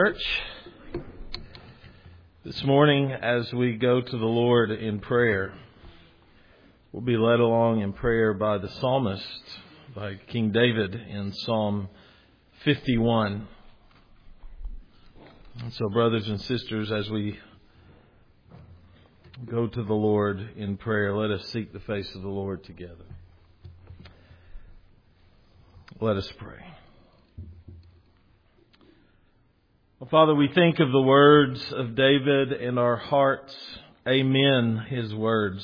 Church, this morning as we go to the Lord in prayer, we'll be led along in prayer by the psalmist, by King David in Psalm 51. And so, brothers and sisters, as we go to the Lord in prayer, let us seek the face of the Lord together. Let us pray. Well, Father, we think of the words of David in our hearts. Amen, his words.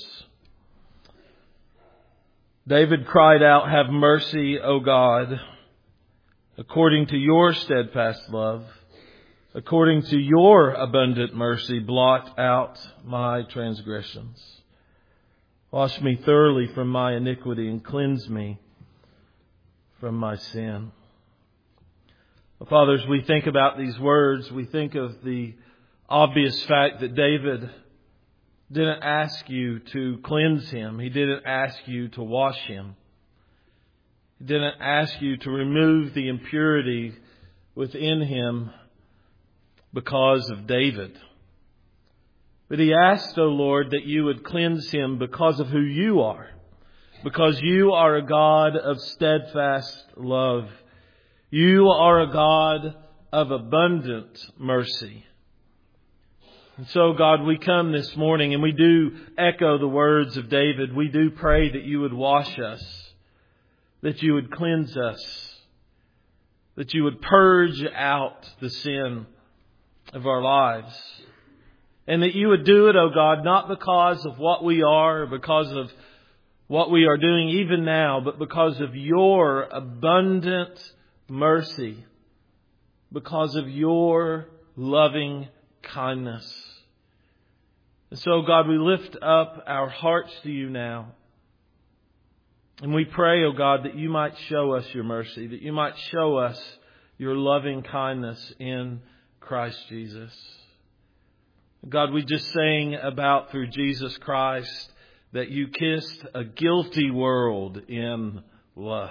David cried out, "Have mercy, O God, according to your steadfast love. According to your abundant mercy, blot out my transgressions. Wash me thoroughly from my iniquity and cleanse me from my sin." Well, fathers, we think about these words. We think of the obvious fact that David didn't ask you to cleanse him. He didn't ask you to wash him. He didn't ask you to remove the impurity within him because of David. But he asked, O Lord, that you would cleanse him because of who you are. Because you are a God of steadfast love. You are a God of abundant mercy. And so, God, we come this morning and we do echo the words of David. We do pray that you would wash us, that you would cleanse us, that you would purge out the sin of our lives. And that you would do it, O God, not because of what we are or because of what we are doing even now, but because of your abundant mercy, because of your loving kindness. And so, God, we lift up our hearts to you now. And we pray, O God, that you might show us your mercy, that you might show us your loving kindness in Christ Jesus. God, we just sang about through Jesus Christ that you kissed a guilty world in love.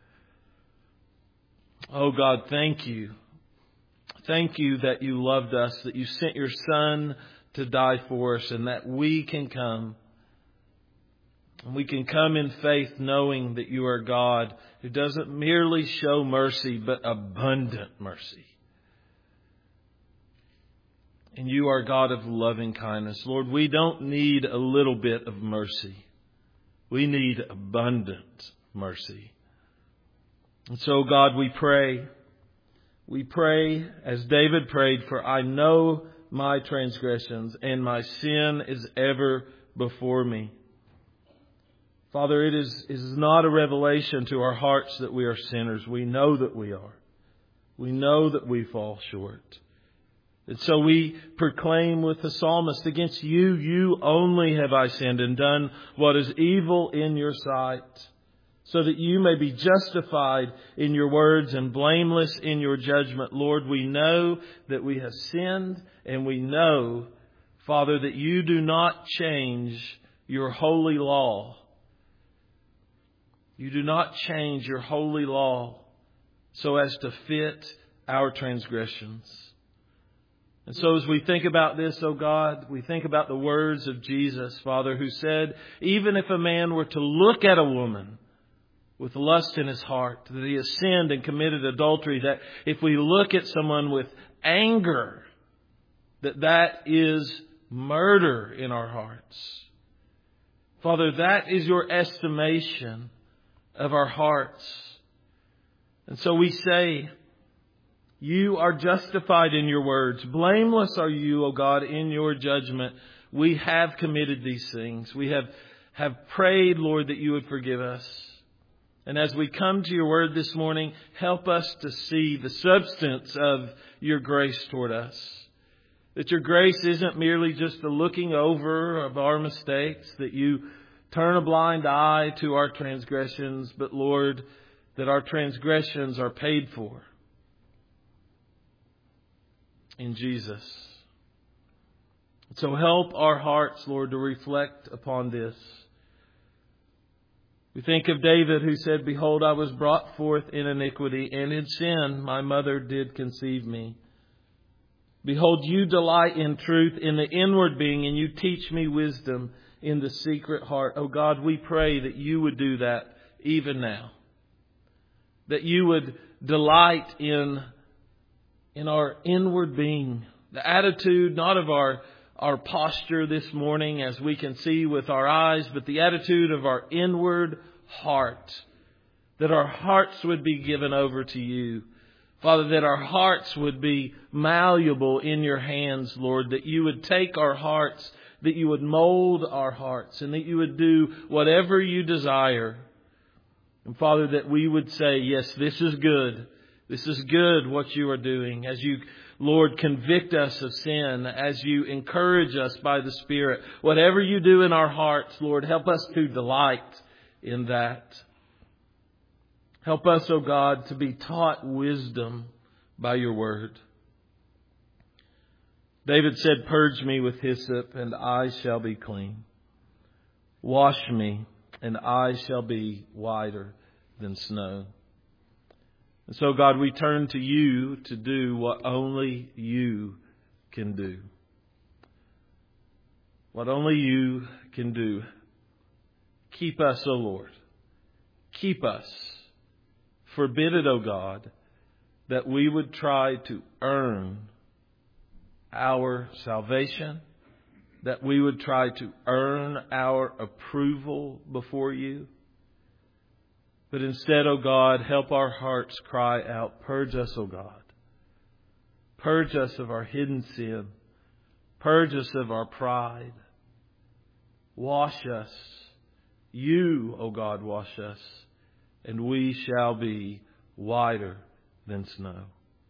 Oh God, thank you. Thank you that you loved us, that you sent your Son to die for us, and that we can come. And we can come in faith knowing that you are God who doesn't merely show mercy, but abundant mercy. And you are God of loving kindness. Lord, we don't need a little bit of mercy. We need abundant mercy. And so, God, we pray as David prayed, for I know my transgressions and my sin is ever before me. Father, it is not a revelation to our hearts that we are sinners. We know that we are. We know that we fall short. And so we proclaim with the psalmist, against you only have I sinned and done what is evil in your sight, so that you may be justified in your words and blameless in your judgment. Lord, we know that we have sinned, and we know, Father, that you do not change your holy law. You do not change your holy law so as to fit our transgressions. And so as we think about this, oh God, we think about the words of Jesus, Father, who said, even if a man were to look at a woman with lust in his heart, that he has sinned and committed adultery, that if we look at someone with anger, that is murder in our hearts. Father, that is your estimation of our hearts. And so we say, you are justified in your words. Blameless are you, O God, in your judgment. We have committed these things. We have prayed, Lord, that you would forgive us. And as we come to your word this morning, help us to see the substance of your grace toward us. That your grace isn't merely just the looking over of our mistakes, that you turn a blind eye to our transgressions, but Lord, that our transgressions are paid for in Jesus. So help our hearts, Lord, to reflect upon this. We think of David who said, behold, I was brought forth in iniquity, and in sin my mother did conceive me. Behold, you delight in truth in the inward being, and you teach me wisdom in the secret heart. Oh God, we pray that you would do that even now. That you would delight in our inward being. The attitude not of our posture this morning as we can see with our eyes, but the attitude of our inward heart. That our hearts would be given over to you. Father, that our hearts would be malleable in your hands, Lord. That you would take our hearts, that you would mold our hearts, and that you would do whatever you desire. And Father, that we would say, yes, this is good. This is good what you are doing. As you, Lord, convict us of sin, as you encourage us by the Spirit. Whatever you do in our hearts, Lord, help us to delight in that. Help us, O God, to be taught wisdom by your word. David said, purge me with hyssop, and I shall be clean. Wash me, and I shall be whiter than snow. And so, God, we turn to you to do what only you can do. What only you can do. Keep us, O Lord. Keep us. Forbid it, O God, that we would try to earn our salvation, that we would try to earn our approval before you. But instead, O God, help our hearts cry out, purge us, O God. Purge us of our hidden sin. Purge us of our pride. Wash us. You, O God, wash us. And we shall be whiter than snow.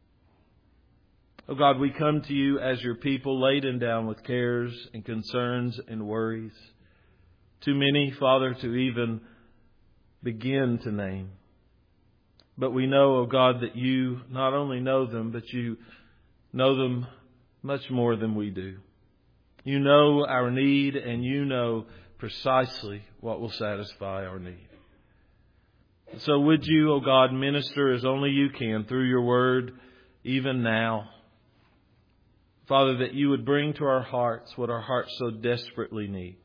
Oh God, we come to you as your people, laden down with cares and concerns and worries. Too many, Father, to even begin to name. But we know, oh God, that you not only know them, but you know them much more than we do. You know our need, and you know precisely what will satisfy our need. So would you, O God, minister as only you can through your word, even now. Father, that you would bring to our hearts what our hearts so desperately need.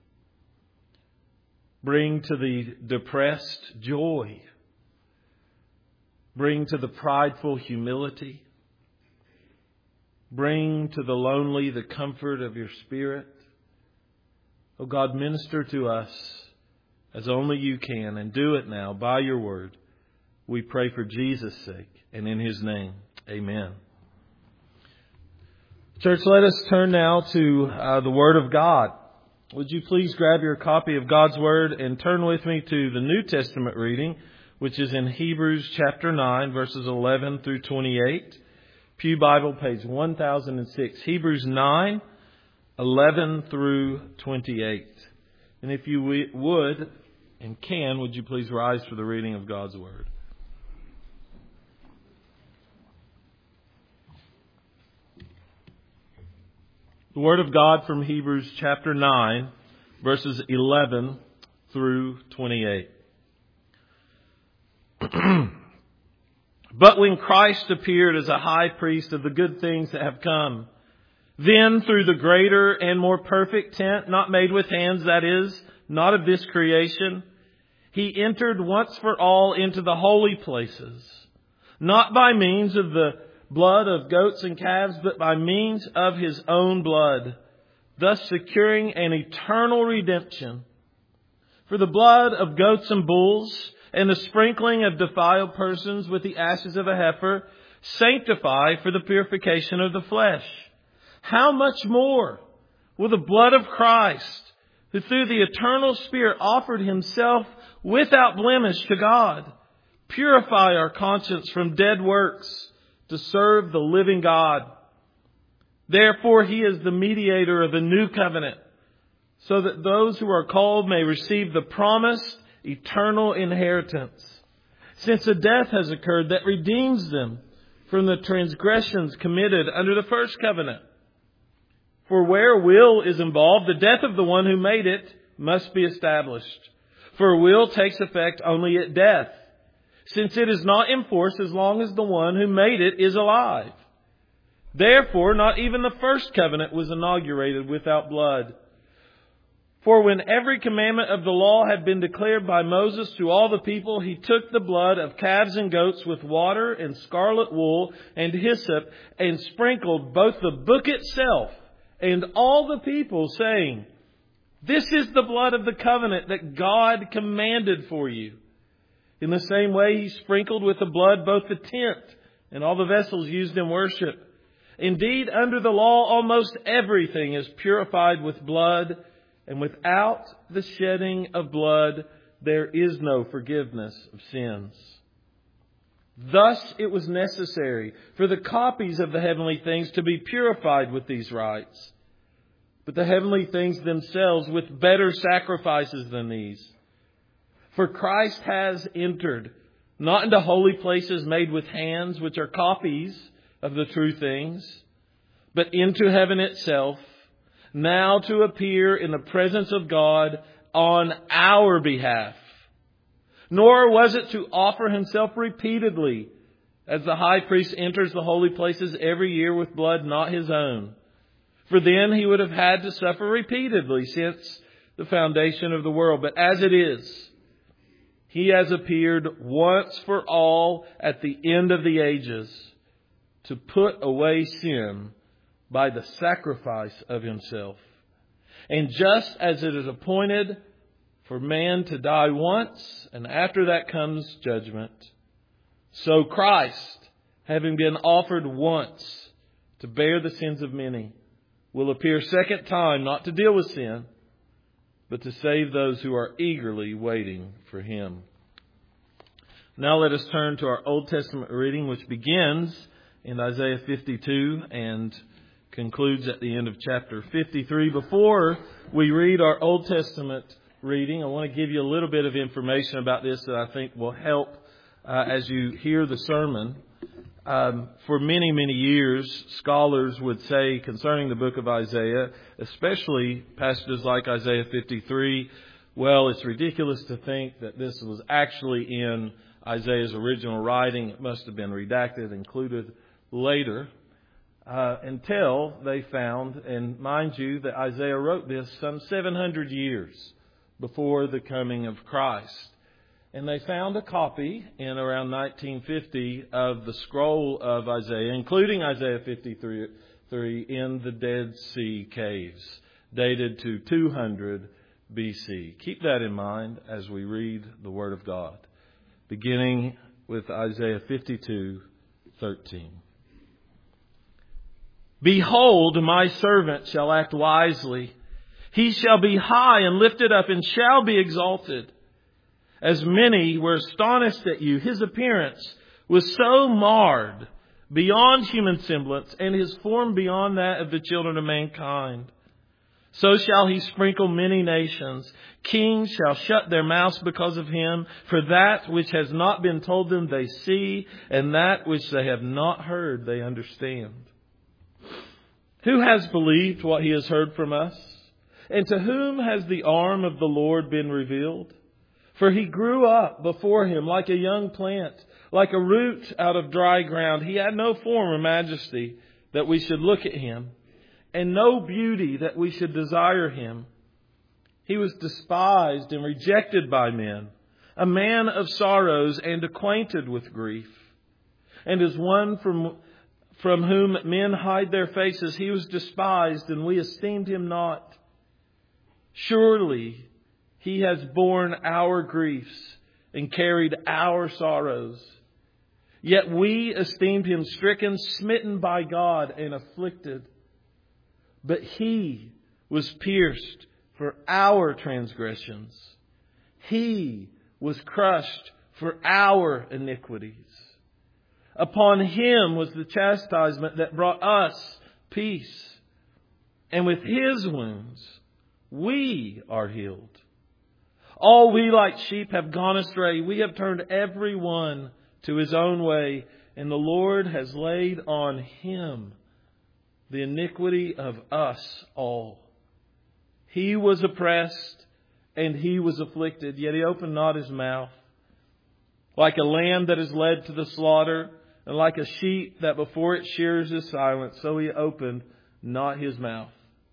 Bring to the depressed joy. Bring to the prideful humility. Bring to the lonely the comfort of your Spirit. O God, minister to us as only you can, and do it now by your word. We pray for Jesus' sake and in his name. Amen. Church, let us turn now to the Word of God. Would you please grab your copy of God's Word and turn with me to the New Testament reading, which is in Hebrews chapter 9, verses 11 through 28. Pew Bible, page 1006. Hebrews 9, 11 through 28. And if you would and can, would you please rise for the reading of God's Word? The Word of God from Hebrews chapter 9, verses 11 through 28. But when Christ appeared as a high priest of the good things that have come, then through the greater and more perfect tent, not made with hands, that is, not of this creation, he entered once for all into the holy places, not by means of the blood of goats and calves, but by means of his own blood, thus securing an eternal redemption. For the blood of goats and bulls and the sprinkling of defiled persons with the ashes of a heifer sanctify for the purification of the flesh. How much more will the blood of Christ, who through the eternal Spirit offered himself without blemish to God, purify our conscience from dead works to serve the living God? Therefore, he is the mediator of a new covenant, so that those who are called may receive the promised eternal inheritance, since a death has occurred that redeems them from the transgressions committed under the first covenant. For where will is involved, the death of the one who made it must be established. For will takes effect only at death, since it is not in force as long as the one who made it is alive. Therefore, not even the first covenant was inaugurated without blood. For when every commandment of the law had been declared by Moses to all the people, he took the blood of calves and goats with water and scarlet wool and hyssop and sprinkled both the book itself and all the people, saying, "This is the blood of the covenant that God commanded for you." In the same way, he sprinkled with the blood both the tent and all the vessels used in worship. Indeed, under the law, almost everything is purified with blood, and without the shedding of blood, there is no forgiveness of sins. Thus, it was necessary for the copies of the heavenly things to be purified with these rites, but the heavenly things themselves with better sacrifices than these. For Christ has entered, not into holy places made with hands, which are copies of the true things, but into heaven itself, now to appear in the presence of God on our behalf. Nor was it to offer himself repeatedly, as the high priest enters the holy places every year with blood not his own. For then he would have had to suffer repeatedly since the foundation of the world. But as it is, he has appeared once for all at the end of the ages to put away sin by the sacrifice of himself. And just as it is appointed for man to die once, and after that comes judgment, so Christ, having been offered once to bear the sins of many, will appear second time, not to deal with sin, but to save those who are eagerly waiting for him. Now let us turn to our Old Testament reading, which begins in Isaiah 52 and concludes at the end of chapter 53. Before we read our Old Testament reading, I want to give you a little bit of information about this that I think will help as you hear the sermon. For many, many years, scholars would say concerning the book of Isaiah, especially passages like Isaiah 53, well, it's ridiculous to think that this was actually in Isaiah's original writing. It must have been redacted, included later, until they found, and mind you, that Isaiah wrote this some 700 years before the coming of Christ. And they found a copy in around 1950 of the scroll of Isaiah, including Isaiah 53 in the Dead Sea caves, dated to 200 BC. Keep that in mind as we read the Word of God, beginning with Isaiah 52:13. Behold, my servant shall act wisely. He shall be high and lifted up and shall be exalted. As many were astonished at you, his appearance was so marred beyond human semblance, and his form beyond that of the children of mankind. So shall he sprinkle many nations. Kings shall shut their mouths because of him, for that which has not been told them they see, and that which they have not heard they understand. Who has believed what he has heard from us? And to whom has the arm of the Lord been revealed? For he grew up before him like a young plant, like a root out of dry ground. He had no form or majesty that we should look at him, and no beauty that we should desire him. He was despised and rejected by men, a man of sorrows and acquainted with grief. And as one from whom men hide their faces, he was despised, and we esteemed him not. Surely he has borne our griefs and carried our sorrows. Yet we esteemed him stricken, smitten by God, and afflicted. But he was pierced for our transgressions. He was crushed for our iniquities. Upon him was the chastisement that brought us peace. And with his wounds we are healed. All we like sheep have gone astray. We have turned every one to his own way, and the Lord has laid on him the iniquity of us all. He was oppressed and he was afflicted, yet he opened not his mouth. Like a lamb that is led to the slaughter, And like a sheep that before its shearers is silent, so he opened not his mouth.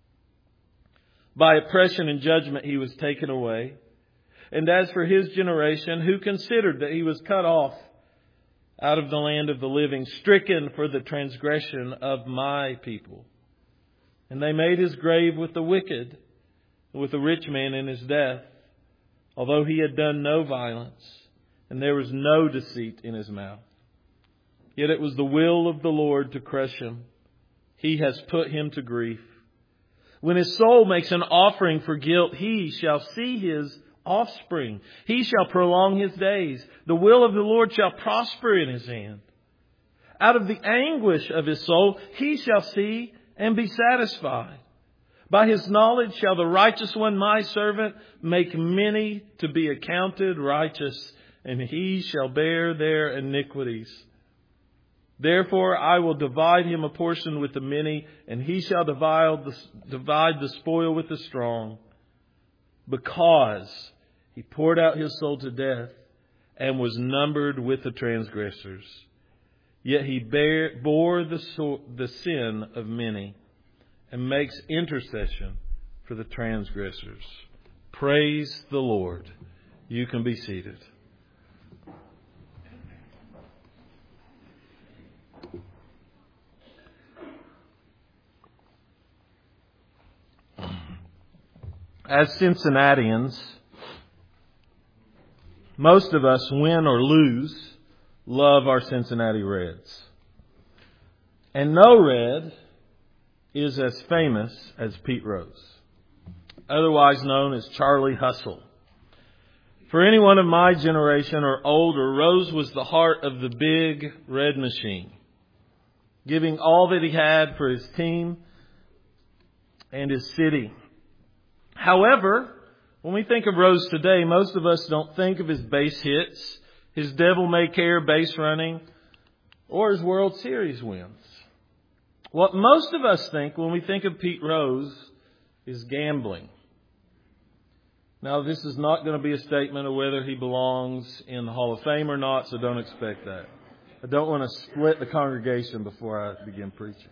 By oppression and judgment he was taken away. And as for his generation, who considered that he was cut off out of the land of the living, stricken for the transgression of my people. And they made his grave with the wicked, with the rich man in his death, although he had done no violence, and there was no deceit in his mouth. Yet it was the will of the Lord to crush him. He has put him to grief. When his soul makes an offering for guilt, he shall see his offspring. He shall prolong his days. The will of the Lord shall prosper in his hand. Out of the anguish of his soul, he shall see and be satisfied. By his knowledge shall the righteous one, my servant, make many to be accounted righteous, and he shall bear their iniquities. Therefore I will divide him a portion with the many, and he shall divide the spoil with the strong, because he poured out his soul to death and was numbered with the transgressors. Yet he bore the sin of many and makes intercession for the transgressors. Praise the Lord. You can be seated. As Cincinnatians, most of us, win or lose, love our Cincinnati Reds. And no Red is as famous as Pete Rose, otherwise known as Charlie Hustle. For anyone of my generation or older, Rose was the heart of the big red machine, giving all that he had for his team and his city. However, when we think of Rose today, most of us don't think of his base hits, his devil-may-care base running, or his World Series wins. What most of us think when we think of Pete Rose is gambling. Now, this is not going to be a statement of whether he belongs in the Hall of Fame or not, so don't expect that. I don't want to split the congregation before I begin preaching.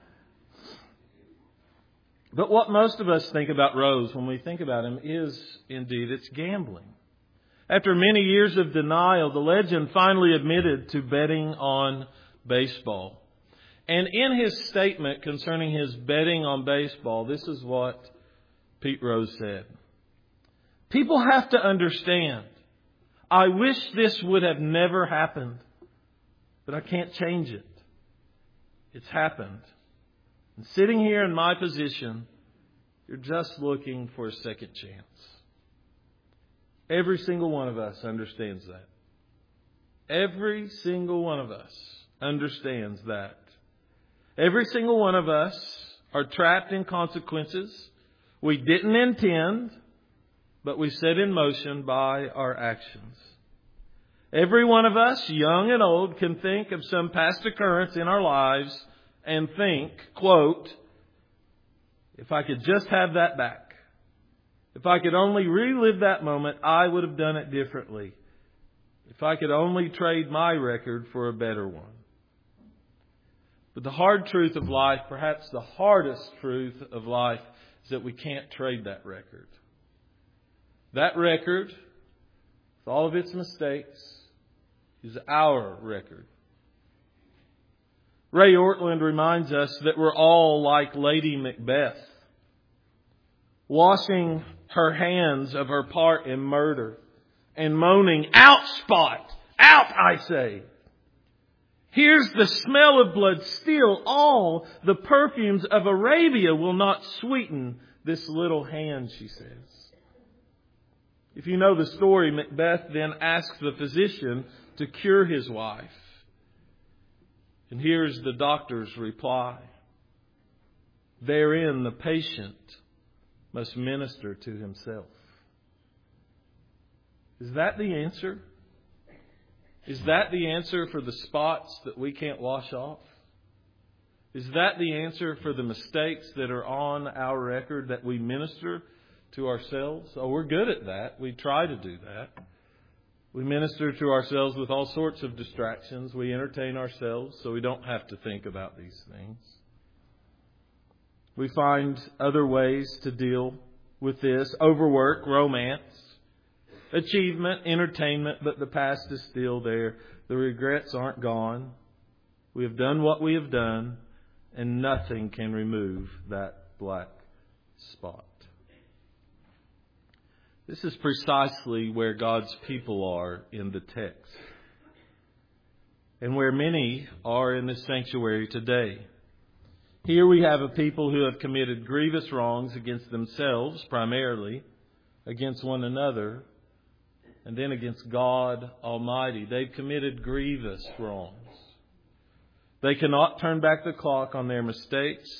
But what most of us think about Rose when we think about him is, indeed, it's gambling. After many years of denial, the legend finally admitted to betting on baseball. And in his statement concerning his betting on baseball, this is what Pete Rose said. People have to understand, I wish this would have never happened, but I can't change it. It's happened. And sitting here in my position, you're just looking for a second chance. Every single one of us understands that. Every single one of us understands that. Every single one of us are trapped in consequences we didn't intend, but we set in motion by our actions. Every one of us, young and old, can think of some past occurrence in our lives and think, quote, if I could just have that back. If I could only relive that moment, I would have done it differently. If I could only trade my record for a better one. But the hard truth of life, perhaps the hardest truth of life, is that we can't trade that record. That record, with all of its mistakes, is our record. Ray Ortlund reminds us that we're all like Lady Macbeth, washing her hands of her part in murder and moaning, "Out, Spot! Out, I say! Here's the smell of blood still. All the perfumes of Arabia will not sweeten this little hand," she says. If you know the story, Macbeth then asks the physician to cure his wife. And here's the doctor's reply. Therein the patient must minister to himself. Is that the answer? Is that the answer for the spots that we can't wash off? Is that the answer for the mistakes that are on our record that we minister to ourselves? Oh, we're good at that. We try to do that. We minister to ourselves with all sorts of distractions. We entertain ourselves so we don't have to think about these things. We find other ways to deal with this. Overwork, romance, achievement, entertainment, but the past is still there. The regrets aren't gone. We have done what we have done, and nothing can remove that black spot. This is precisely where God's people are in the text, and where many are in this sanctuary today. Here we have a people who have committed grievous wrongs against themselves, primarily, against one another, and then against God Almighty. They've committed grievous wrongs. They cannot turn back the clock on their mistakes.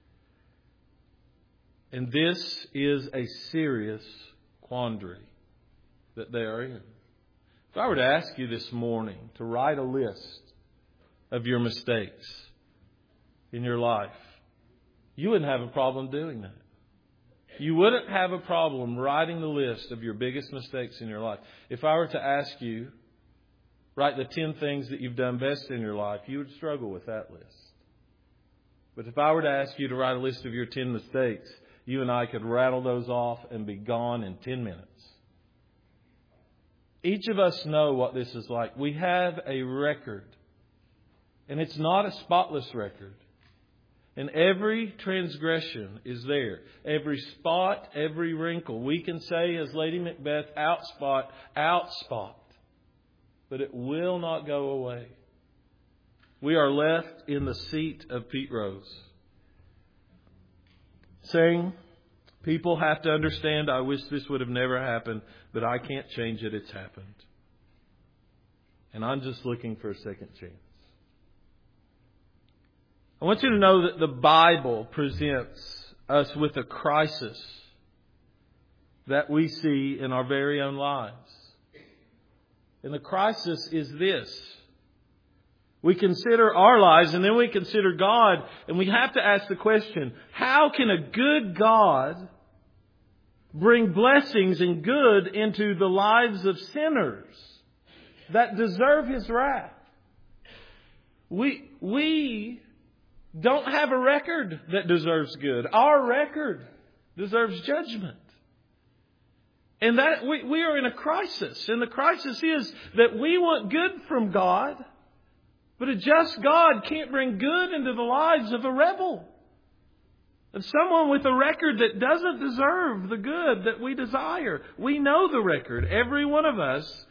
And this is a serious quandary that they are in. If I were to ask you this morning to write a list of your mistakes in your life, you wouldn't have a problem doing that. You wouldn't have a problem writing the list of your biggest mistakes in your life. If I were to ask you, write the 10 things that you've done best in your life, you would struggle with that list. But if I were to ask you to write a list of your 10 mistakes, you and I could rattle those off and be gone in 10 minutes. Each of us know what this is like. We have a record. And it's not a spotless record. And every transgression is there. Every spot, every wrinkle. We can say, as Lady Macbeth, outspot, outspot. But it will not go away. We are left in the seat of Pete Rose, saying, people have to understand, I wish this would have never happened, but I can't change it. It's happened. And I'm just looking for a second chance. I want you to know that the Bible presents us with a crisis that we see in our very own lives. And the crisis is this. We consider our lives and then we consider God, and we have to ask the question, how can a good God bring blessings and good into the lives of sinners that deserve His wrath? We don't have a record that deserves good. Our record deserves judgment. And that we are in a crisis. And the crisis is that we want good from God, but a just God can't bring good into the lives of a rebel, of someone with a record that doesn't deserve the good that we desire. We know the record. Every one of us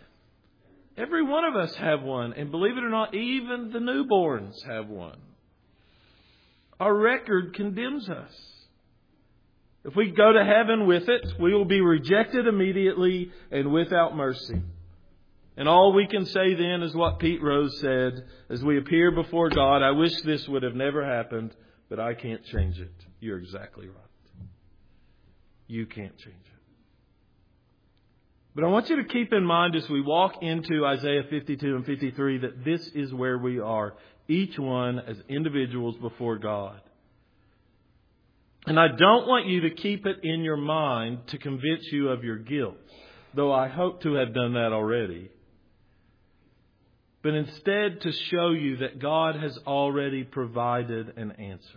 have one. And believe it or not, even the newborns have one. Our record condemns us. If we go to heaven with it, we will be rejected immediately and without mercy. And all we can say then is what Pete Rose said as we appear before God. I wish this would have never happened, but I can't change it. You're exactly right. You can't change it. But I want you to keep in mind as we walk into Isaiah 52 and 53 that this is where we are, each one as individuals before God. And I don't want you to keep it in your mind to convince you of your guilt, though I hope to have done that already. But instead to show you that God has already provided an answer.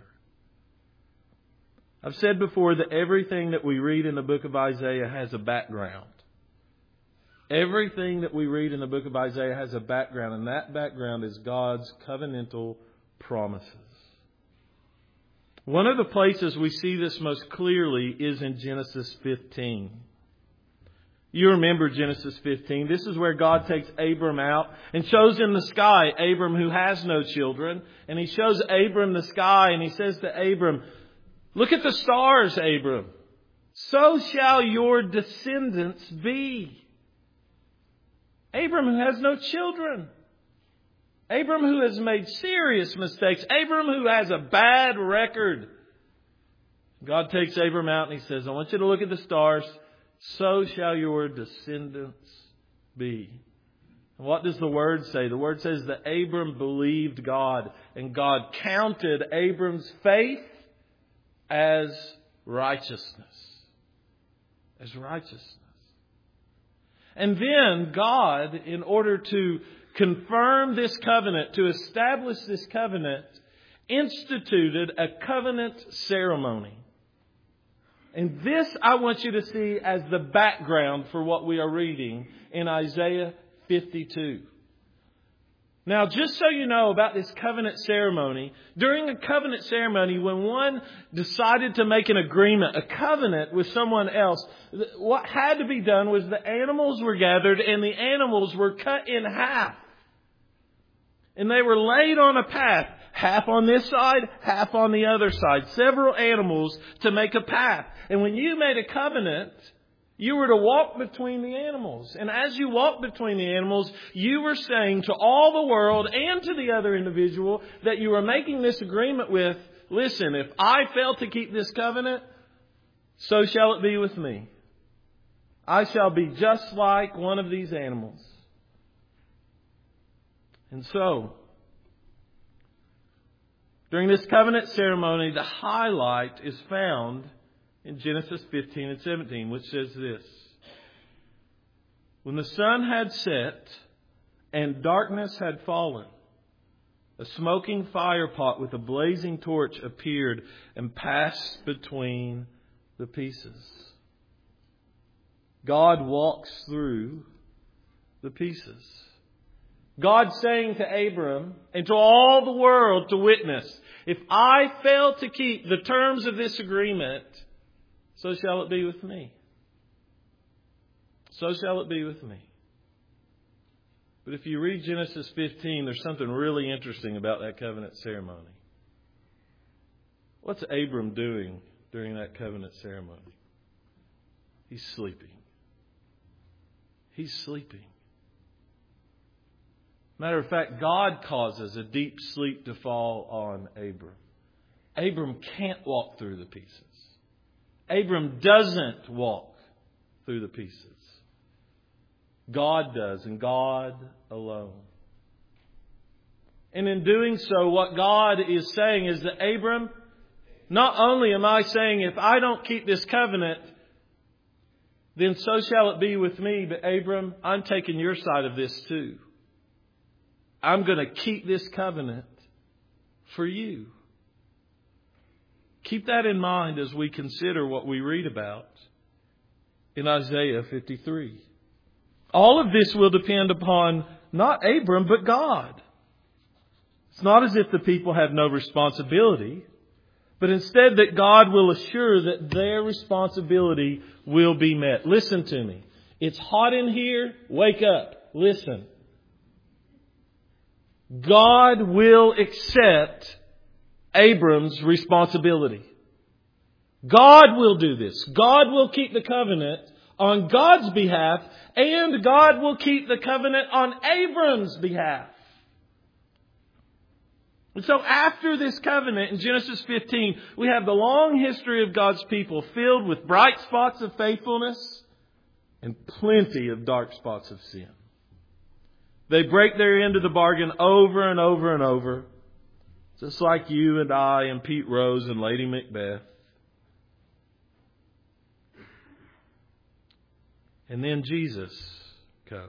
I've said before that everything that we read in the book of Isaiah has a background. Everything that we read in the book of Isaiah has a background, and that background is God's covenantal promises. One of the places we see this most clearly is in Genesis 15. You remember Genesis 15. This is where God takes Abram out and shows him the sky. Abram who has no children. And He shows Abram the sky and He says to Abram, look at the stars, Abram. So shall your descendants be. Abram who has no children. Abram who has made serious mistakes. Abram who has a bad record. God takes Abram out and He says, I want you to look at the stars. So shall your descendants be. And what does the Word say? The Word says that Abram believed God. And God counted Abram's faith as righteousness. As righteousness. And then God, in order to confirm this covenant, to establish this covenant, instituted a covenant ceremony. And this I want you to see as the background for what we are reading in Isaiah 52. Now, just so you know about this covenant ceremony, during a covenant ceremony, when one decided to make an agreement, a covenant with someone else, what had to be done was the animals were gathered and the animals were cut in half. And they were laid on a path, half on this side, half on the other side, several animals to make a path. And when you made a covenant, you were to walk between the animals. And as you walked between the animals, you were saying to all the world and to the other individual that you were making this agreement with, listen, if I fail to keep this covenant, so shall it be with me. I shall be just like one of these animals. And so, during this covenant ceremony, the highlight is found in Genesis 15 and 17, which says this. When the sun had set and darkness had fallen, a smoking fire pot with a blazing torch appeared and passed between the pieces. God walks through the pieces. God saying to Abram and to all the world to witness, if I fail to keep the terms of this agreement, so shall it be with me. So shall it be with me. But if you read Genesis 15, there's something really interesting about that covenant ceremony. What's Abram doing during that covenant ceremony? He's sleeping. He's sleeping. Matter of fact, God causes a deep sleep to fall on Abram. Abram can't walk through the pieces. Abram doesn't walk through the pieces. God does, and God alone. And in doing so, what God is saying is that Abram, not only am I saying if I don't keep this covenant, then so shall it be with me, but Abram, I'm taking your side of this too. I'm going to keep this covenant for you. Keep that in mind as we consider what we read about in Isaiah 53. All of this will depend upon not Abram, but God. It's not as if the people have no responsibility, but instead that God will assure that their responsibility will be met. Listen to me. It's hot in here. Wake up. Listen. God will accept Abram's responsibility. God will do this. God will keep the covenant on God's behalf, and God will keep the covenant on Abram's behalf. And so after this covenant in Genesis 15, we have the long history of God's people filled with bright spots of faithfulness and plenty of dark spots of sin. They break their end of the bargain over and over and over. Just like you and I and Pete Rose and Lady Macbeth. And then Jesus comes.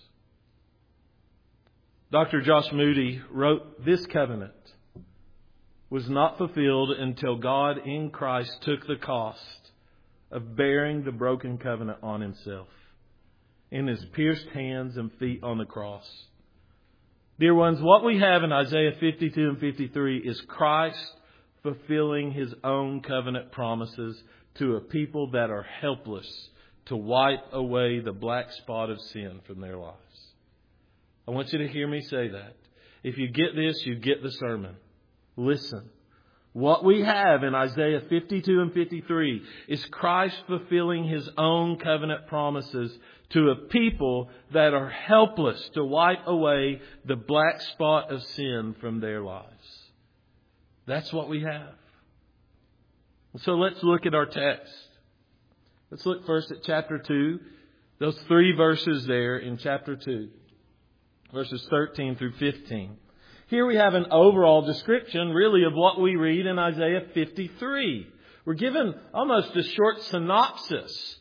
Dr. Josh Moody wrote, this covenant was not fulfilled until God in Christ took the cost of bearing the broken covenant on Himself in His pierced hands and feet on the cross. Dear ones, what we have in Isaiah 52 and 53 is Christ fulfilling His own covenant promises to a people that are helpless to wipe away the black spot of sin from their lives. I want you to hear me say that. If you get this, you get the sermon. Listen. What we have in Isaiah 52 and 53 is Christ fulfilling His own covenant promises to a people that are helpless to wipe away the black spot of sin from their lives. That's what we have. So let's look at our text. Let's look first at chapter 2. Those 3 verses there in chapter 2. Verses 13 through 15. Here we have an overall description, really, of what we read in Isaiah 53. We're given almost a short synopsis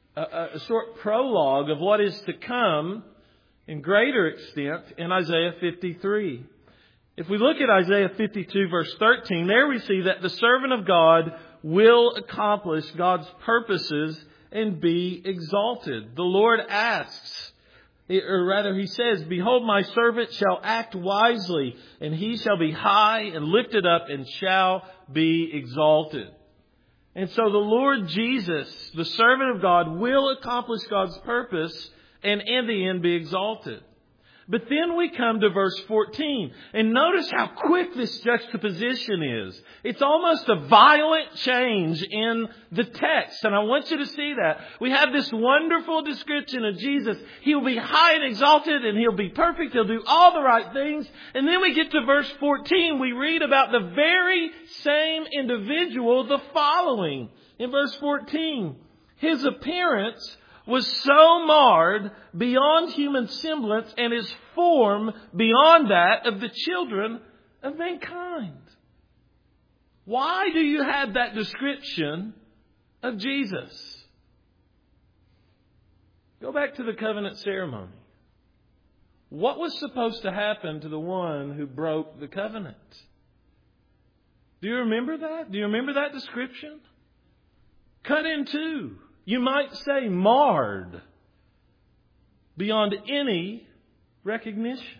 a short prologue of what is to come in greater extent in Isaiah 53. If we look at Isaiah 52 verse 13, there we see that the servant of God will accomplish God's purposes and be exalted. The Lord asks, or rather He says, "Behold, my servant shall act wisely, and he shall be high and lifted up and shall be exalted." And so the Lord Jesus, the servant of God, will accomplish God's purpose and in the end be exalted. But then we come to verse 14. And notice how quick this juxtaposition is. It's almost a violent change in the text. And I want you to see that. We have this wonderful description of Jesus. He'll be high and exalted and He'll be perfect. He'll do all the right things. And then we get to verse 14. We read about the very same individual the following. In verse 14, His appearance was so marred beyond human semblance and His form beyond that of the children of mankind. Why do you have that description of Jesus? Go back to the covenant ceremony. What was supposed to happen to the one who broke the covenant? Do you remember that? Do you remember that description? Cut in two. You might say marred beyond any recognition.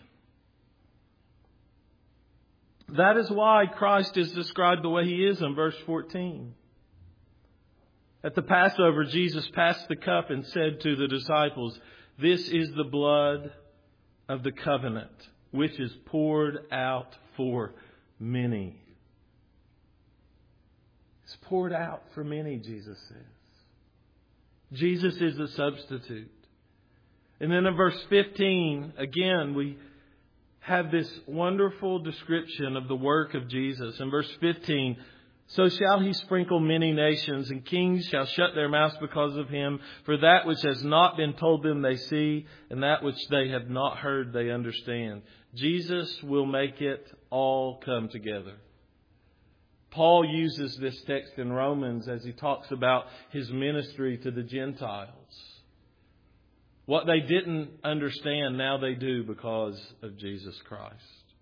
That is why Christ is described the way He is in verse 14. At the Passover, Jesus passed the cup and said to the disciples, "This is the blood of the covenant, which is poured out for many." It's poured out for many, Jesus says. Jesus is a substitute. And then in verse 15, again, we have this wonderful description of the work of Jesus. In verse 15, "So shall He sprinkle many nations, and kings shall shut their mouths because of Him. For that which has not been told them they see, and that which they have not heard they understand." Jesus will make it all come together. Paul uses this text in Romans as he talks about His ministry to the Gentiles. What they didn't understand, now they do because of Jesus Christ.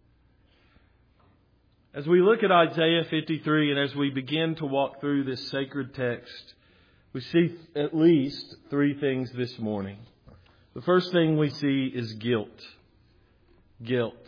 As we look at Isaiah 53 and as we begin to walk through this sacred text, we see at least three things this morning. The first thing we see is guilt. Guilt.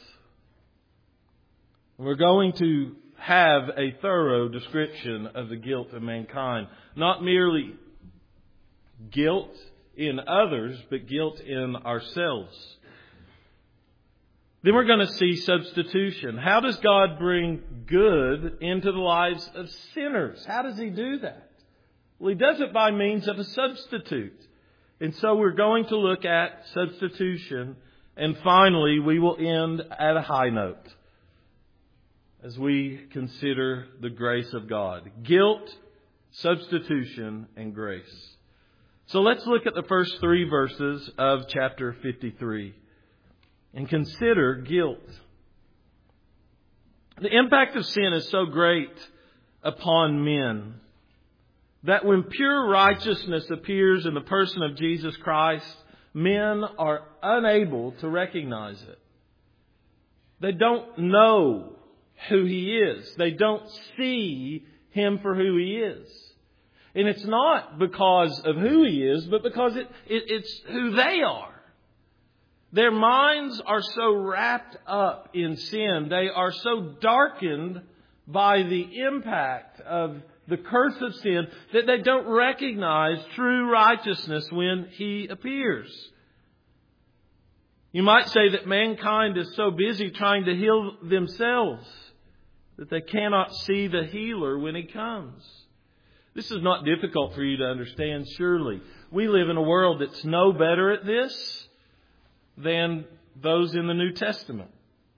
We're going to have a thorough description of the guilt of mankind. Not merely guilt in others, but guilt in ourselves. Then we're going to see substitution. How does God bring good into the lives of sinners? How does He do that? Well, He does it by means of a substitute. And so we're going to look at substitution. And finally, we will end at a high note as we consider the grace of God. Guilt, substitution, and grace. So let's look at the first three verses of chapter 53 and consider guilt. The impact of sin is so great upon men that when pure righteousness appears in the person of Jesus Christ, men are unable to recognize it. They don't know who He is. They don't see Him for who He is. And it's not because of who He is, but because it's who they are. Their minds are so wrapped up in sin. They are so darkened by the impact of the curse of sin that they don't recognize true righteousness when He appears. You might say that mankind is so busy trying to heal themselves that they cannot see the healer when He comes. This is not difficult for you to understand, surely. We live in a world that's no better at this than those in the New Testament.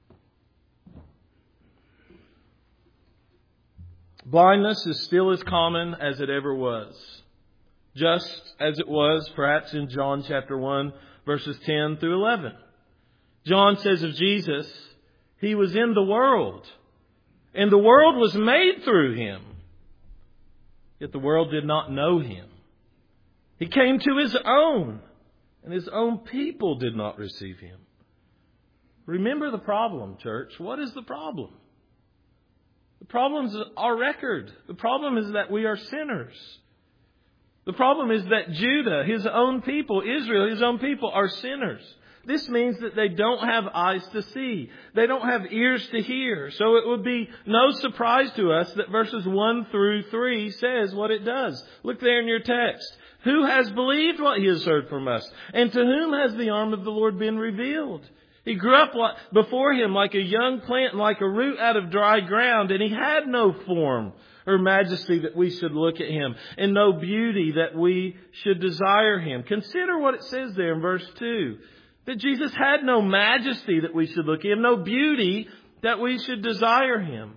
Blindness is still as common as it ever was. Just as it was perhaps in John chapter 1, verses 10 through 11. John says of Jesus, He was in the world, and the world was made through Him. Yet the world did not know Him. He came to His own, and His own people did not receive Him. Remember the problem, church. What is the problem? The problem is our record. The problem is that we are sinners. The problem is that Judah, His own people, Israel, His own people, are sinners. This means that they don't have eyes to see. They don't have ears to hear. So it would be no surprise to us that verses 1 through 3 says what it does. Look there in your text. Who has believed what He has heard from us? And to whom has the arm of the Lord been revealed? He grew up before Him like a young plant and like a root out of dry ground, and He had no form or majesty that we should look at Him, and no beauty that we should desire Him. Consider what it says there in verse 2. That Jesus had no majesty that we should look at Him, no beauty that we should desire Him.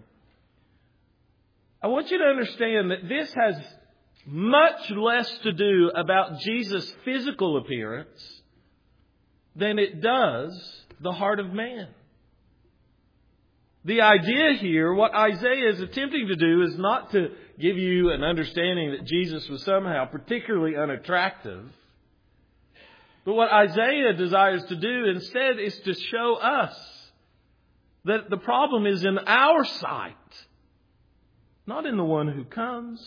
I want you to understand that this has much less to do about Jesus' physical appearance than it does the heart of man. The idea here, what Isaiah is attempting to do, is not to give you an understanding that Jesus was somehow particularly unattractive. But what Isaiah desires to do instead is to show us that the problem is in our sight, not in the one who comes.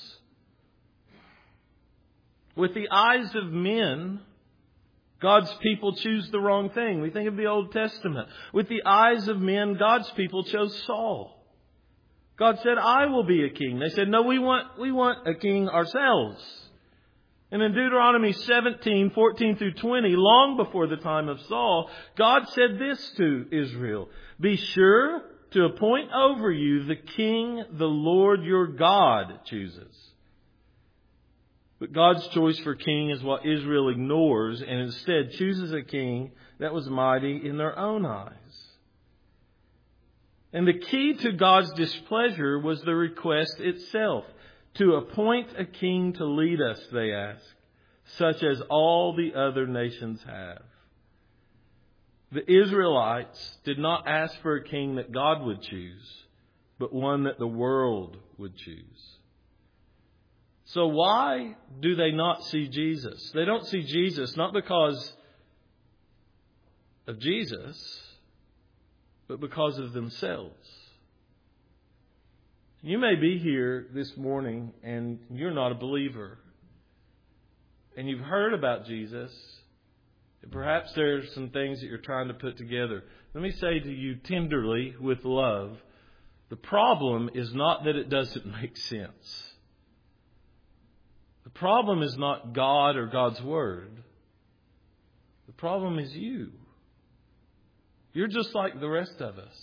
With the eyes of men, God's people choose the wrong thing. We think of the Old Testament. With the eyes of men, God's people chose Saul. God said, I will be a king. They said, no, we want a king ourselves. And in Deuteronomy 17, 14 through 20, long before the time of Saul, God said this to Israel, be sure to appoint over you the king the Lord your God chooses. But God's choice for king is what Israel ignores and instead chooses a king that was mighty in their own eyes. And the key to God's displeasure was the request itself. To appoint a king to lead us, they ask, such as all the other nations have. The Israelites did not ask for a king that God would choose, but one that the world would choose. So why do they not see Jesus? They don't see Jesus not because of Jesus, but because of themselves. You may be here this morning and you're not a believer. And you've heard about Jesus. And perhaps there's some things that you're trying to put together. Let me say to you tenderly, with love, the problem is not that it doesn't make sense. The problem is not God or God's Word. The problem is you. You're just like the rest of us.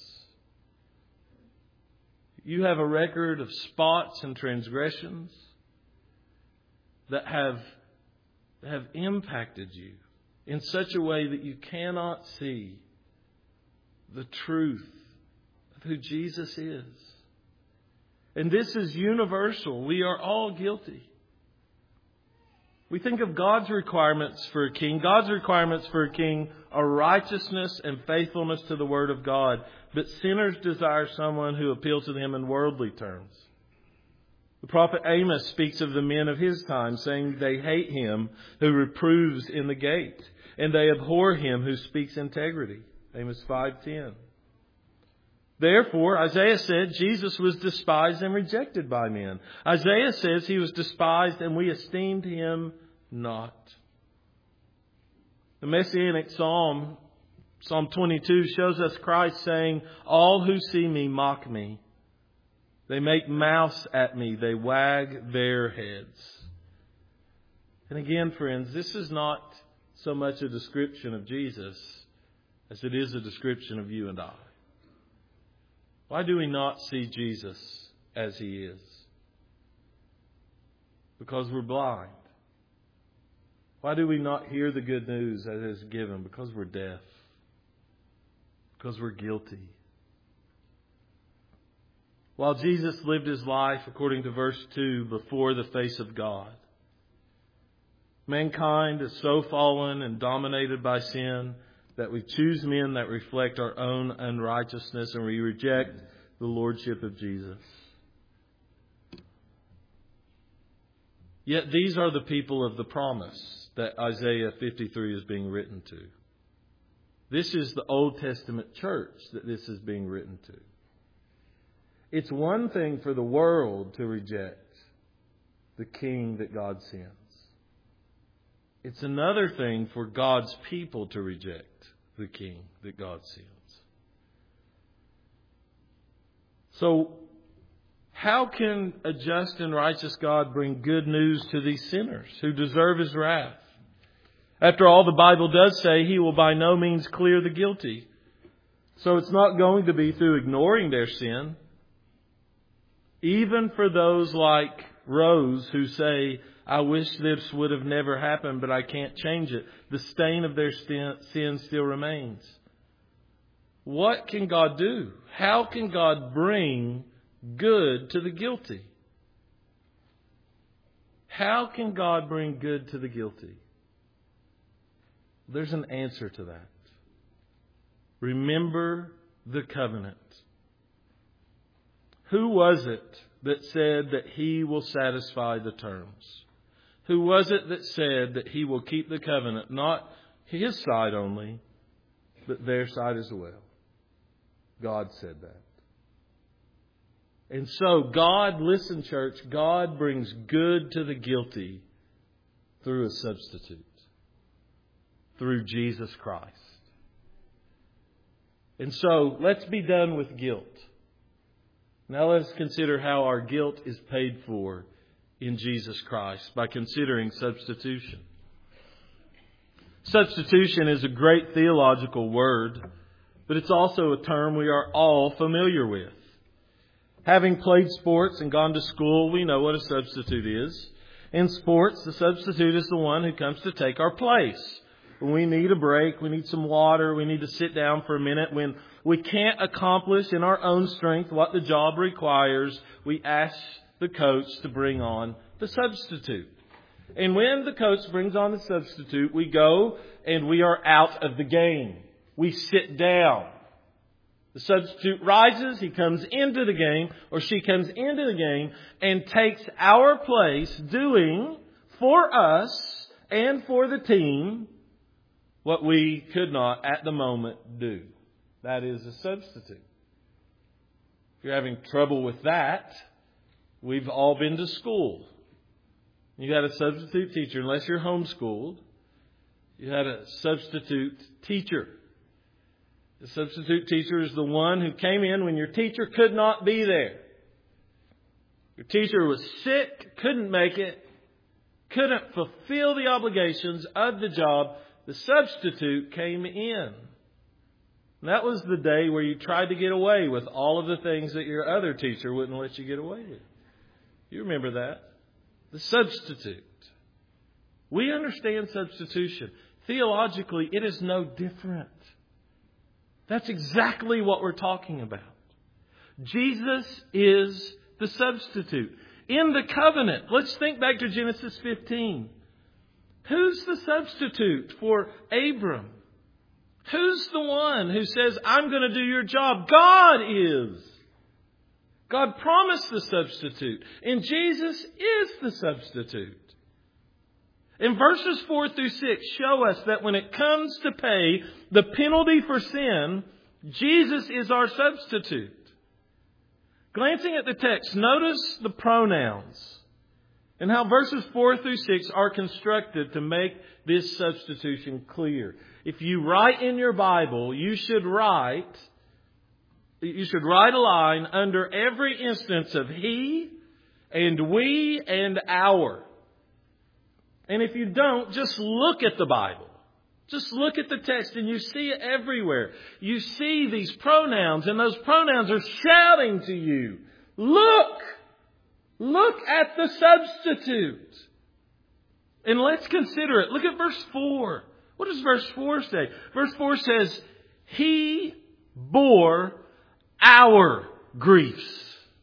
You have a record of spots and transgressions that have impacted you in such a way that you cannot see the truth of who Jesus is. And this is universal. We are all guilty. We think of God's requirements for a king. God's requirements for a king are righteousness and faithfulness to the Word of God. But sinners desire someone who appeals to them in worldly terms. The prophet Amos speaks of the men of his time, saying they hate him who reproves in the gate, and they abhor him who speaks integrity. Amos 5:10. Therefore, Isaiah said Jesus was despised and rejected by men. Isaiah says He was despised and we esteemed Him not. The Messianic Psalm, Psalm 22, shows us Christ saying, all who see me mock me. They make mouths at me. They wag their heads. And again, friends, this is not so much a description of Jesus as it is a description of you and I. Why do we not see Jesus as He is? Because we're blind. Why do we not hear the good news that is given? Because we're deaf. Because we're guilty. While Jesus lived His life, according to verse 2, before the face of God, mankind is so fallen and dominated by sin that we choose men that reflect our own unrighteousness and we reject the lordship of Jesus. Yet these are the people of the promise that Isaiah 53 is being written to. This is the Old Testament church that this is being written to. It's one thing for the world to reject the King that God sends. It's another thing for God's people to reject the King that God sends. So, how can a just and righteous God bring good news to these sinners who deserve His wrath? After all, the Bible does say He will by no means clear the guilty. So it's not going to be through ignoring their sin. Even for those like Rose who say, I wish this would have never happened, but I can't change it. The stain of their sin still remains. What can God do? How can God bring good to the guilty? How can God bring good to the guilty? There's an answer to that. Remember the covenant. Who was it that said that He will satisfy the terms? Who was it that said that He will keep the covenant, not His side only, but their side as well? God said that. And so God, listen church, God brings good to the guilty through a substitute. Through Jesus Christ. And so let's be done with guilt. Now let's consider how our guilt is paid for in Jesus Christ by considering substitution. Substitution is a great theological word, but it's also a term we are all familiar with. Having played sports and gone to school, we know what a substitute is. In sports, the substitute is the one who comes to take our place. When we need a break, we need some water, we need to sit down for a minute. When we can't accomplish in our own strength what the job requires, we ask the coach to bring on the substitute. And when the coach brings on the substitute, we go and we are out of the game. We sit down. The substitute rises, he comes into the game, or she comes into the game and takes our place, doing for us and for the team what we could not at the moment do. That is a substitute. If you're having trouble with that, we've all been to school. You had a substitute teacher, unless you're homeschooled. You had a substitute teacher. The substitute teacher is the one who came in when your teacher could not be there. Your teacher was sick, couldn't make it, couldn't fulfill the obligations of the job. The substitute came in. And that was the day where you tried to get away with all of the things that your other teacher wouldn't let you get away with. You remember that? The substitute. We understand substitution. Theologically, it is no different. That's exactly what we're talking about. Jesus is the substitute. In the covenant, let's think back to Genesis 15. Who's the substitute for Abram? Who's the one who says, I'm going to do your job? God is. God promised the substitute. And Jesus is the substitute. And verses 4 through 6 show us that when it comes to pay the penalty for sin, Jesus is our substitute. Glancing at the text, notice the pronouns. And how verses 4 through 6 are constructed to make this substitution clear. If you write in your Bible, you should write a line under every instance of he and we and our. And if you don't, just look at the Bible. Just look at the text and you see it everywhere. You see these pronouns, and those pronouns are shouting to you, look! Look at the substitute. And let's consider it. Look at verse 4. What does verse 4 say? Verse 4 says, He bore our griefs.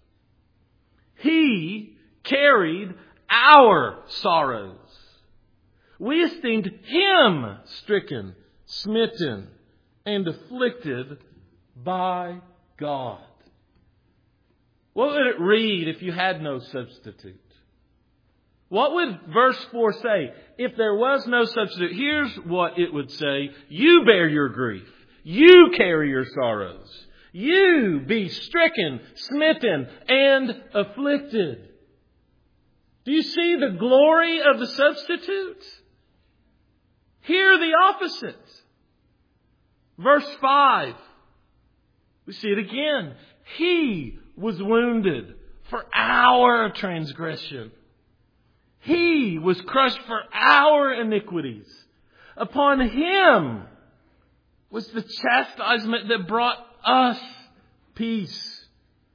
He carried our sorrows. We esteemed Him stricken, smitten, and afflicted by God. What would it read if you had no substitute? What would verse 4 say? If there was no substitute, here's what it would say. You bear your grief. You carry your sorrows. You be stricken, smitten, and afflicted. Do you see the glory of the substitute? Here the opposite. Verse 5. We see it again. He was wounded for our transgression. He was crushed for our iniquities. Upon Him was the chastisement that brought us peace.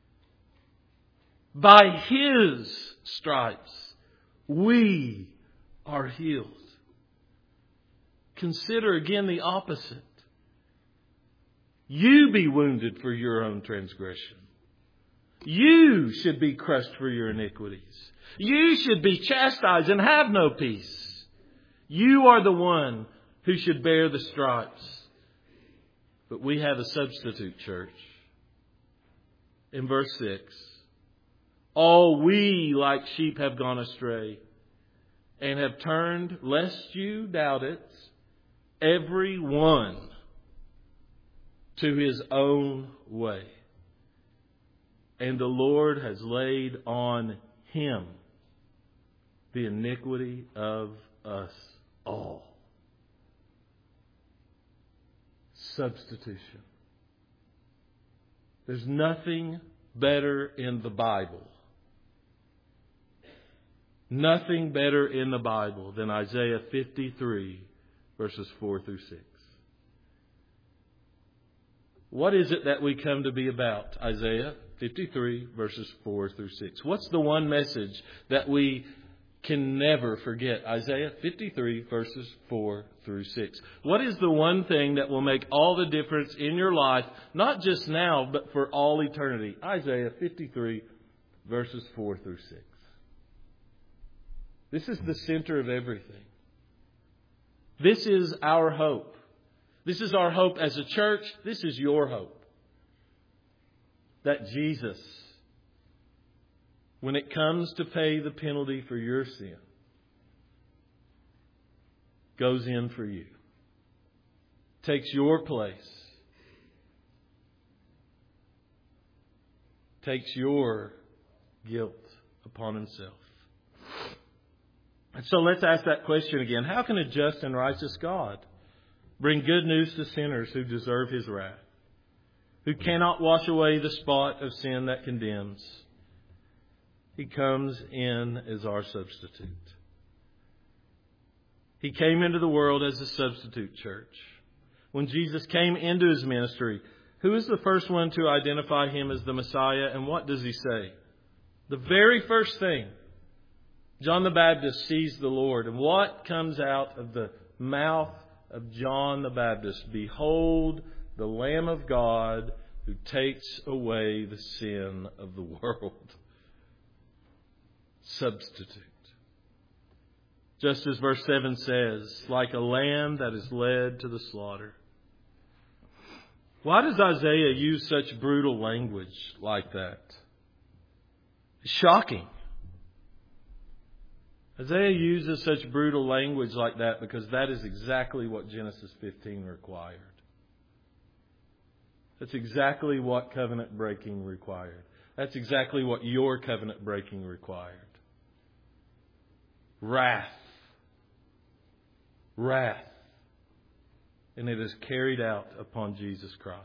By His stripes we are healed. Consider again the opposite. You be wounded for your own transgression. You should be crushed for your iniquities. You should be chastised and have no peace. You are the one who should bear the stripes. But we have a substitute, church. In verse 6, all we like sheep have gone astray and have turned, lest you doubt it, every one to his own way. And the Lord has laid on Him the iniquity of us all. Substitution. There's nothing better in the Bible. Nothing better in the Bible than Isaiah 53, verses 4 through 6. What is it that we come to be about? Isaiah 53, verses 4 through 6. What's the one message that we can never forget? Isaiah 53, verses 4 through 6. What is the one thing that will make all the difference in your life, not just now, but for all eternity? Isaiah 53, verses 4 through 6. This is the center of everything. This is our hope. This is our hope as a church. This is your hope. That Jesus, when it comes to pay the penalty for your sin, goes in for you. Takes your place. Takes your guilt upon Himself. And so let's ask that question again. How can a just and righteous God bring good news to sinners who deserve His wrath, who cannot wash away the spot of sin that condemns? He comes in as our substitute. He came into the world as a substitute, church. When Jesus came into His ministry, who is the first one to identify Him as the Messiah? And what does He say? The very first thing, John the Baptist sees the Lord. And what comes out of the mouth of John the Baptist? Behold, the Lamb of God who takes away the sin of the world. Substitute. Just as verse 7 says, like a lamb that is led to the slaughter. Why does Isaiah use such brutal language like that? It's shocking. Isaiah uses such brutal language like that because that is exactly what Genesis 15 required. That's exactly what covenant breaking required. That's exactly what your covenant breaking required. Wrath. Wrath. And it is carried out upon Jesus Christ.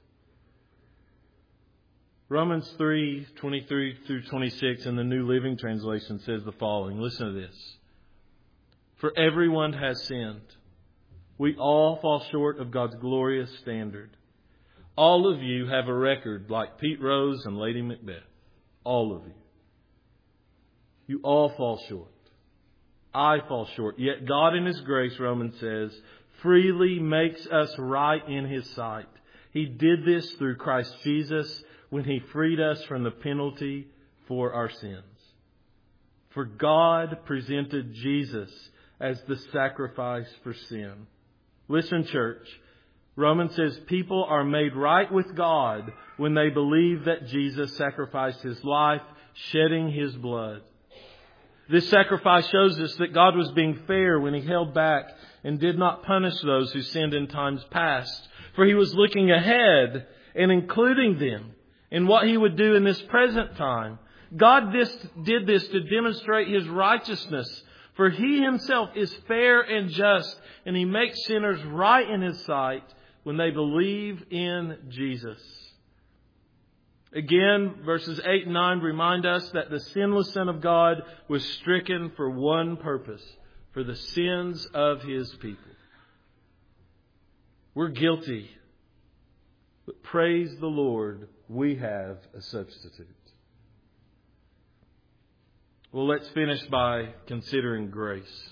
Romans 3:23 through 26 in the New Living Translation says the following. Listen to this. For everyone has sinned. We all fall short of God's glorious standard. All of you have a record like Pete Rose and Lady Macbeth. All of you. You all fall short. I fall short. Yet God in His grace, Romans says, freely makes us right in His sight. He did this through Christ Jesus when He freed us from the penalty for our sins. For God presented Jesus as the sacrifice for sin. Listen, church. Romans says people are made right with God when they believe that Jesus sacrificed His life, shedding His blood. This sacrifice shows us that God was being fair when He held back and did not punish those who sinned in times past. For He was looking ahead and including them in what He would do in this present time. God did this to demonstrate His righteousness. For He Himself is fair and just, and He makes sinners right in His sight when they believe in Jesus. Again, verses 8 and 9 remind us that the sinless Son of God was stricken for one purpose, for the sins of His people. We're guilty, but praise the Lord, we have a substitute. Well, let's finish by considering grace.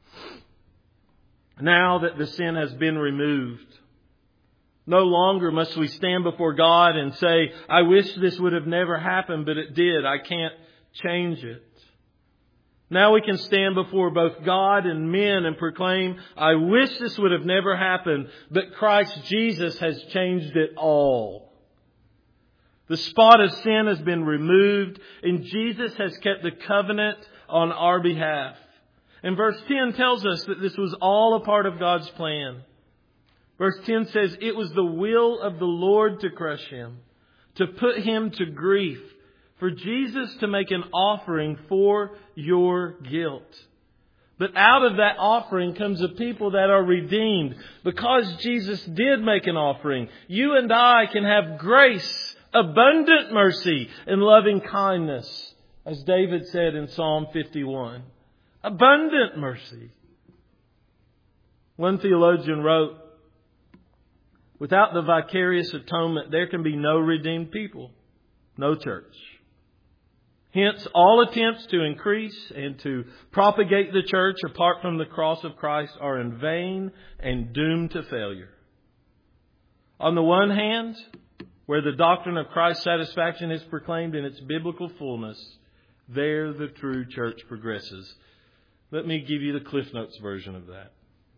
Now that the sin has been removed, no longer must we stand before God and say, I wish this would have never happened, but it did. I can't change it. Now we can stand before both God and men and proclaim, I wish this would have never happened, but Christ Jesus has changed it all. The spot of sin has been removed, and Jesus has kept the covenant on our behalf. And verse 10 tells us that this was all a part of God's plan. Verse 10 says, it was the will of the Lord to crush Him, to put Him to grief, for Jesus to make an offering for your guilt. But out of that offering comes a people that are redeemed. Because Jesus did make an offering, you and I can have grace, abundant mercy, and loving kindness, as David said in Psalm 51. Abundant mercy. One theologian wrote, without the vicarious atonement, there can be no redeemed people, no church. Hence, all attempts to increase and to propagate the church apart from the cross of Christ are in vain and doomed to failure. On the one hand, where the doctrine of Christ's satisfaction is proclaimed in its biblical fullness, there the true church progresses. Let me give you the Cliff Notes version of that.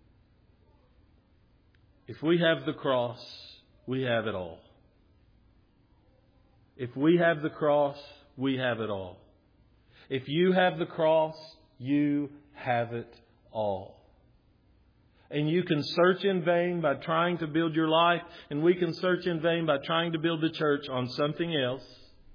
If we have the cross, we have it all. If we have the cross, we have it all. If you have the cross, you have it all. And you can search in vain by trying to build your life, and we can search in vain by trying to build the church on something else.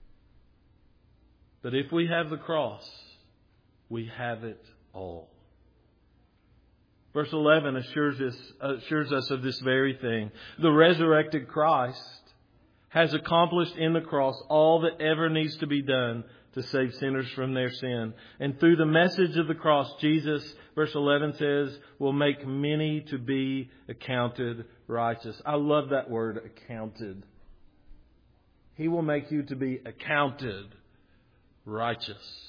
But if we have the cross, we have it all. Verse 11 assures us of this very thing. The resurrected Christ has accomplished in the cross all that ever needs to be done to save sinners from their sin. And through the message of the cross, Jesus, verse 11 says, will make many to be accounted righteous. I love that word, accounted. He will make you to be accounted righteous.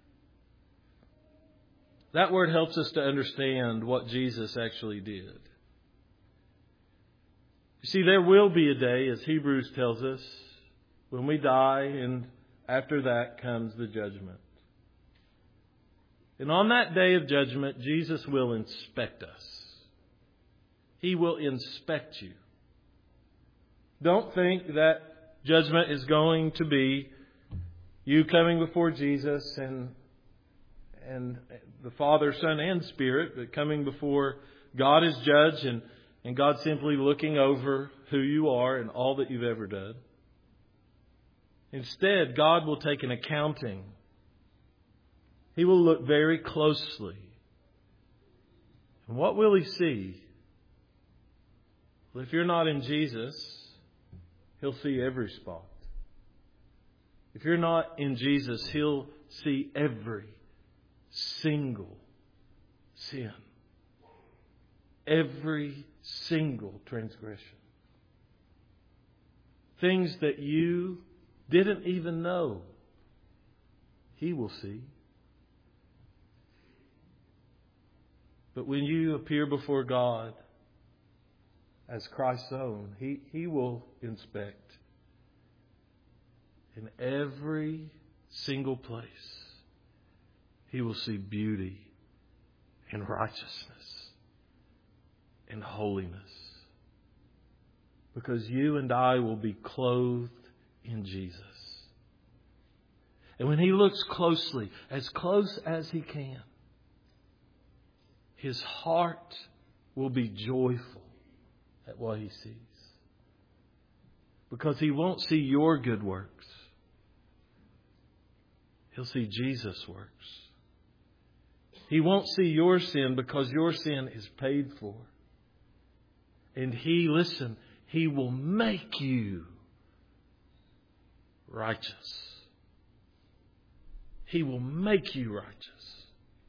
That word helps us to understand what Jesus actually did. You see, there will be a day, as Hebrews tells us, when we die, and after that comes the judgment. And on that day of judgment, Jesus will inspect us. He will inspect you. Don't think that judgment is going to be you coming before Jesus and the Father, Son, and Spirit, but coming before God as judge and God simply looking over who you are and all that you've ever done. Instead, God will take an accounting. He will look very closely. And what will He see? Well, if you're not in Jesus, He'll see every spot. If you're not in Jesus, He'll see every single sin. Every single transgression. Things that you didn't even know, He will see. But when you appear before God as Christ's own, He will inspect in every single place. He will see beauty and righteousness and holiness. Because you and I will be clothed in Jesus. And when He looks closely, as close as He can, His heart will be joyful at what He sees. Because He won't see your good works. He'll see Jesus' works. He won't see your sin because your sin is paid for. And He will make you righteous. He will make you righteous.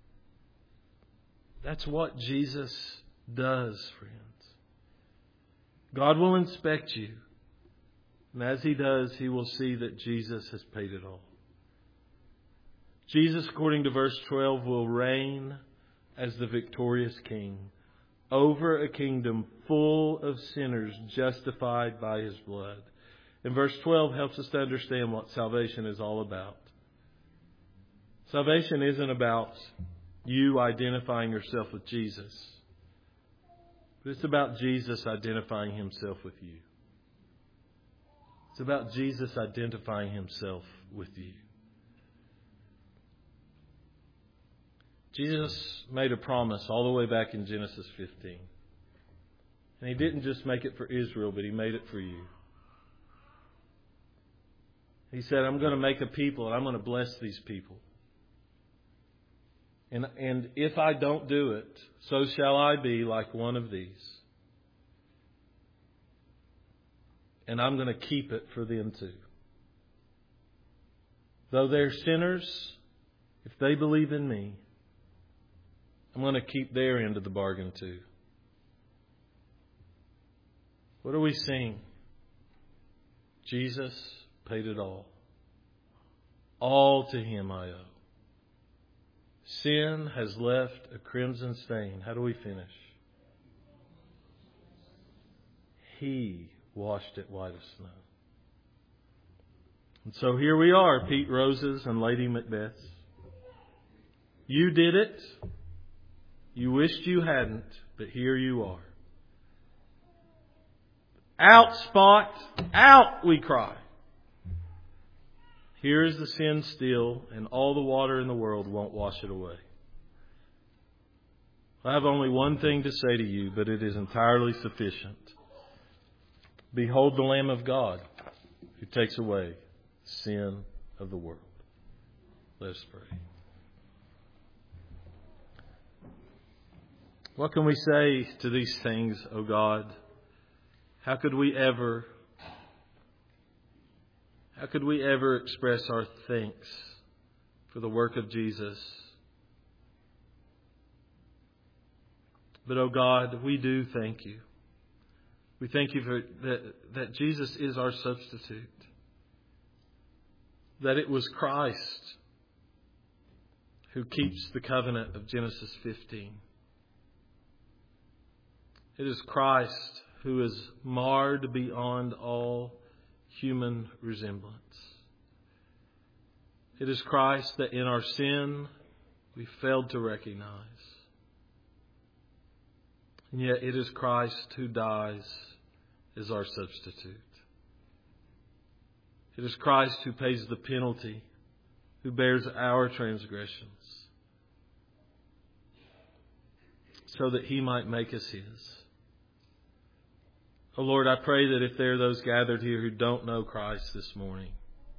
That's what Jesus does, friends. God will inspect you. And as He does, He will see that Jesus has paid it all. Jesus, according to verse 12, will reign as the victorious King over a kingdom full of sinners justified by His blood. And verse 12 helps us to understand what salvation is all about. Salvation isn't about you identifying yourself with Jesus, but it's about Jesus identifying Himself with you. It's about Jesus identifying Himself with you. Jesus made a promise all the way back in Genesis 15. And He didn't just make it for Israel, but He made it for you. He said, I'm going to make a people and I'm going to bless these people. And if I don't do it, so shall I be like one of these. And I'm going to keep it for them too. Though they're sinners, if they believe in Me, I'm going to keep their end of the bargain too. What do we sing? Jesus paid it all. All to Him I owe. Sin has left a crimson stain. How do we finish? He washed it white as snow. And so here we are, Pete Roses and Lady Macbeths. You did it. You wished you hadn't, but here you are. Out, Spot! Out, we cry. Here is the sin still, and all the water in the world won't wash it away. I have only one thing to say to you, but it is entirely sufficient. Behold the Lamb of God who takes away the sin of the world. Let us pray. What can we say to these things, O God? How could we ever express our thanks for the work of Jesus? But, O God, we do thank You. We thank You for that Jesus is our substitute. That it was Christ who keeps the covenant of Genesis 15. It is Christ who is marred beyond all human resemblance. It is Christ that in our sin we failed to recognize. And yet it is Christ who dies as our substitute. It is Christ who pays the penalty, who bears our transgressions, so that He might make us His. Oh Lord, I pray that if there are those gathered here who don't know Christ this morning,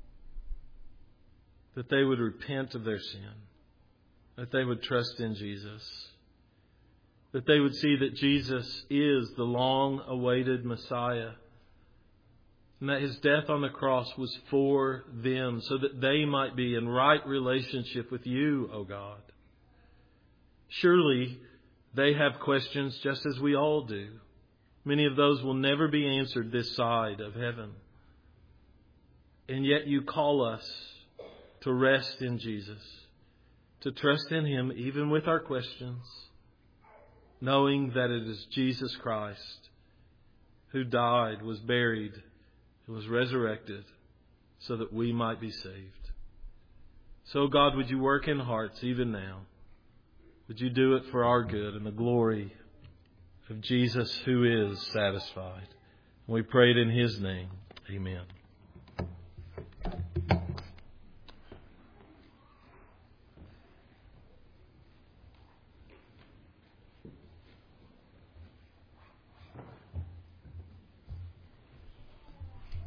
that they would repent of their sin, that they would trust in Jesus, that they would see that Jesus is the long-awaited Messiah, and that His death on the cross was for them, so that they might be in right relationship with You, O God. Surely they have questions just as we all do. Many of those will never be answered this side of heaven. And yet You call us to rest in Jesus, to trust in Him even with our questions, knowing that it is Jesus Christ who died, was buried, and was resurrected so that we might be saved. So God, would You work in hearts even now? Would You do it for our good and the glory of Jesus who is satisfied? And we pray it in His name. Amen.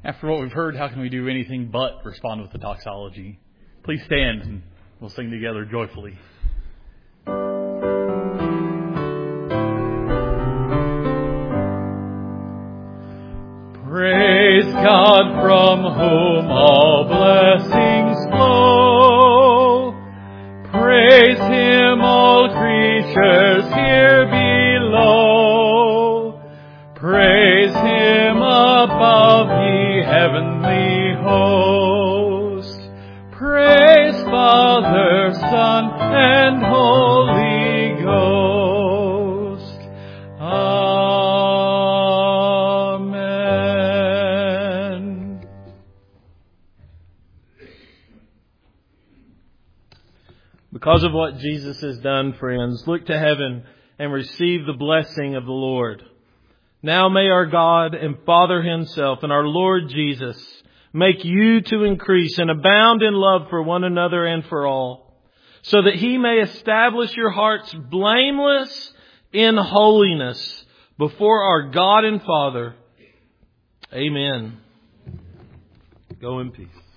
After what we've heard, how can we do anything but respond with the doxology? Please stand and we'll sing together joyfully. Praise God from whom all blessings flow. Praise Him, all creatures here below. Praise Him above, ye heavenly host. Praise Father, Son, and Holy Ghost. Amen. Because of what Jesus has done, friends, look to heaven and receive the blessing of the Lord. Now may our God and Father Himself and our Lord Jesus make you to increase and abound in love for one another and for all, so that He may establish your hearts blameless in holiness before our God and Father. Amen. Go in peace.